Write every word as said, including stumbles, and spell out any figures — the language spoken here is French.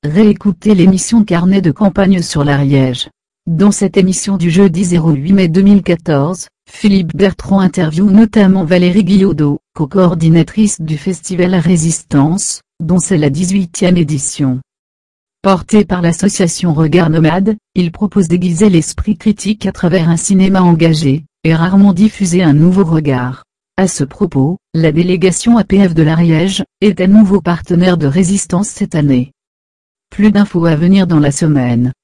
Réécoutez l'émission Carnet de campagne sur l'Ariège. Dans cette émission du jeudi zéro huit mai deux mille quatorze, Philippe Bertrand interviewe notamment Valérie Guillaudot, co-coordinatrice du festival Résistance, dont c'est la dix-huitième édition. Porté par l'association Regard Nomade, il propose d'aiguiser l'esprit critique à travers un cinéma engagé, et rarement diffuser un nouveau regard. À ce propos, la délégation A P F de l'Ariège est un nouveau partenaire de Résistance cette année. Plus d'infos à venir dans la semaine.